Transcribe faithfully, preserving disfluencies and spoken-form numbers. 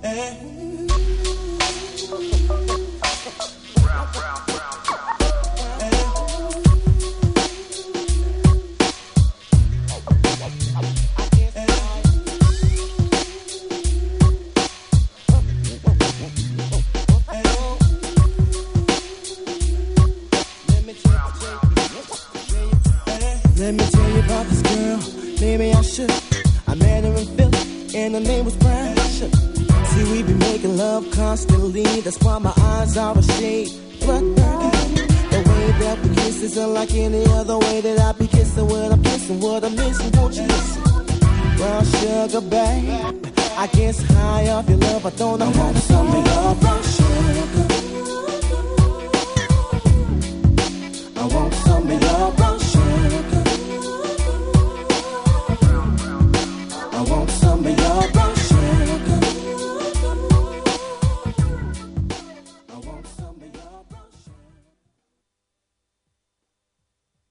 Let me tell you about this girl, maybe I should. I met her in Philly, and her name was Brown. See, we be making love constantly, that's why my eyes are a shade blood burning. The way that we kiss is unlike any other way that I be kissing what I'm kissing, what I'm missing, won't you listen? Brown sugar, babe, I guess high off your love, I don't know how to sum it up. Brown sugar, I want some of your brown sugar. I want some of